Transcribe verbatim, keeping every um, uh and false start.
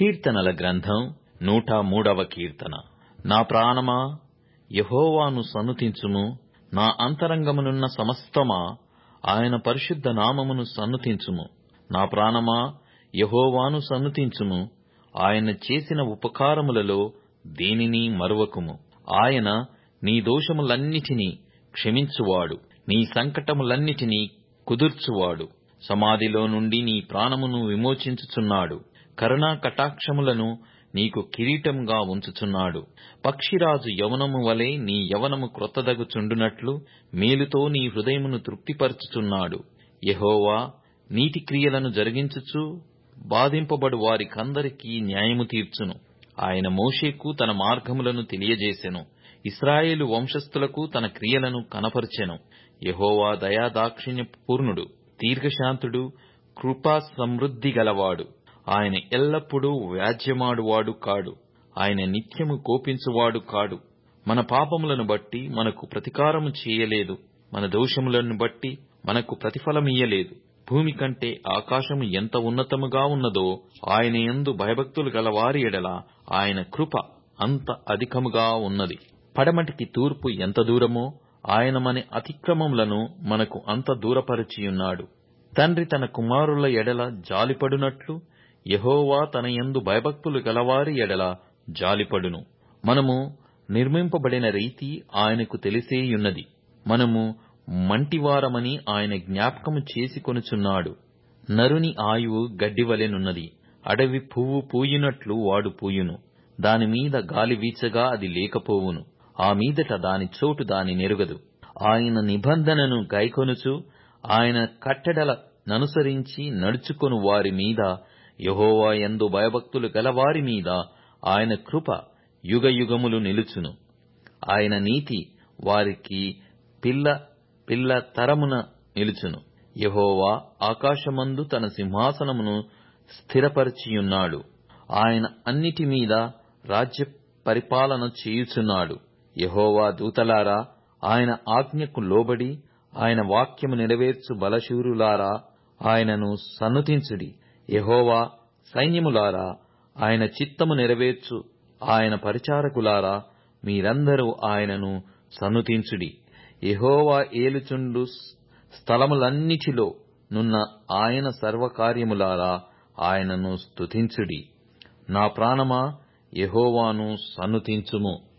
కీర్తనల గ్రంథం నూట మూడవ కీర్తన. నా ప్రాణమా యెహోవాను సన్నుతించుము, నా అంతరంగమునున్న సమస్తమా ఆయన పరిశుద్ధ నామమును సన్నుతించుము. నా ప్రాణమా యెహోవాను సన్నుతించుము, ఆయన చేసిన ఉపకారములలో దేనినీ మరువకుము. ఆయన నీ దోషములన్నిటినీ క్షమించువాడు, నీ సంకటములన్నిటినీ కుదుర్చువాడు. సమాధిలో నుండి నీ ప్రాణమును విమోచించుచున్నాడు, కరుణా కటాక్షములను నీకు కిరీటంగా ఉంచుచున్నాడు. పక్షిరాజు యవనము వలె నీ యవనము క్రొత్తదగుచుండునట్లు మేలుతో నీ హృదయమును తృప్తిపరచుచున్నాడు. యెహోవా నీతి క్రియలను జరిగించుచు బాధింపబడు వారికందరికీ న్యాయము తీర్చును. ఆయన మోషేకు తన మార్గములను తెలియజేసెను, ఇశ్రాయేలు వంశస్థులకు తన క్రియలను కనపరచెను. యెహోవా దయా దాక్షిణ్య పూర్ణుడు, దీర్ఘశాంతుడు, కృపా సమృద్ధి గలవాడు. ఆయన ఎల్లప్పుడూ వ్యాజ్యమాడువాడు కాడు, ఆయన నిత్యము కోపించువాడు కాడు. మన పాపములను బట్టి మనకు ప్రతికారము చేయలేదు, మన దోషములను బట్టి మనకు ప్రతిఫలమియ్యలేదు. భూమి కంటే ఆకాశము ఎంత ఉన్నతముగా ఉన్నదో ఆయన యందు భయభక్తులు గలవారి ఎడల ఆయన కృప అంత అధికముగా ఉన్నది. పడమటికి తూర్పు ఎంత దూరమో ఆయన మన అతిక్రమములను మనకు అంత దూరపరచియున్నాడు. తండ్రి తన కుమారుల ఎడల జాలిపడునట్లు యెహోవా తన యందు భయభక్తులు గలవారి ఎడల జాలిపడును. మనము నిర్మింపబడిన రీతి ఆయనకు తెలిసేయున్నది. మనము మంటివారమని ఆయన జ్ఞాపకము చేసుకొనుచున్నాడు. నరుని ఆయువు గడ్డివలెనున్నది, అడవి పువ్వు పూయునట్లు వాడు పూయును. దానిమీద గాలి వీచగా అది లేకపోవును, ఆ మీదట దాని చోటు దాని నెరుగదు. ఆయన నిబంధనను గైకొనుచు ఆయన కట్టడల ననుసరించి నడుచుకొను వారి మీద, యెహోవా యందు భయభక్తులు గలవారి మీద ఆయన కృప యుగయుగములు నిలుచును. ఆయన నీతి వారికి పిల్ల పిల్ల తరమున నిలుచును. యెహోవా ఆకాశమందు తన సింహాసనమును స్థిరపరచియున్నాడు. ఆయన అన్నిటి మీద రాజ్య పరిపాలన చేయుచున్నాడు. యెహోవా దూతలారా, ఆయన ఆజ్ఞకు లోబడి ఆయన వాక్యము నెరవేర్చు బలశూరులారా, ఆయనను సన్నుతించుడి. యెహోవా సైన్యములారా, ఆయన చిత్తము నెరవేర్చు ఆయన పరిచారకులారా, మీరందరూ ఆయనను సన్నుతించుడి. యెహోవా ఏలుచుండు స్థలములన్నిటిలో నున్న ఆయన సర్వకార్యములారా, ఆయనను స్తుతించుడి. నా ప్రాణమా యెహోవాను సన్నుతించుము.